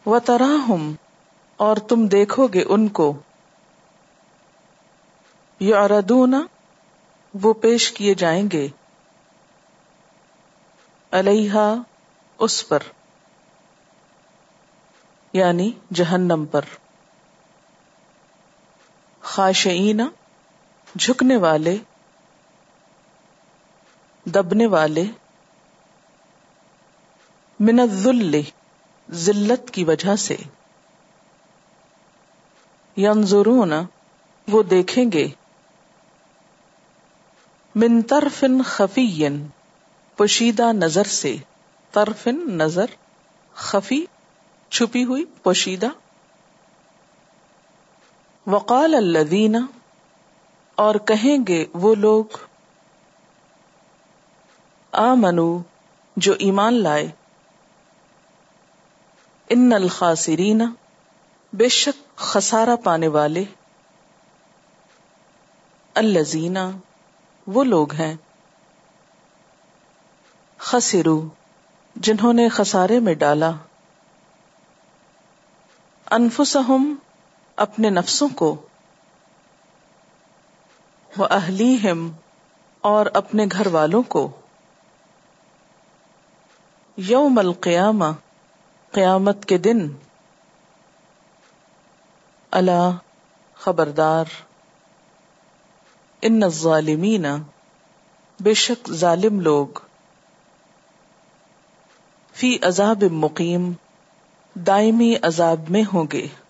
وَتَرَاهُمْ اور تم دیکھو گے ان کو، يَعْرَضُونَ وہ پیش کیے جائیں گے، علیہا اس پر، یعنی جہنم پر، خاشعین جھکنے والے، دبنے والے، من الذل ذلت کی وجہ سے، ینظرون وہ دیکھیں گے، من طرف خفی پوشیدہ نظر سے، طرف نظر، خفی چھپی ہوئی، پوشیدہ، وقال الذین اور کہیں گے وہ لوگ، آمنو جو ایمان لائے، ان الخاسرین بے شک خسارہ پانے والے، الذین وہ لوگ ہیں، خسروا جنہوں نے خسارے میں ڈالا، انفسہم اپنے نفسوں کو، واہلیہم اور اپنے گھر والوں کو، یوم القیامہ قیامت کے دن، الا خبردار، ان الظالمین بے شک ظالم لوگ، فی عذاب مقیم دائمی عذاب میں ہوں گے۔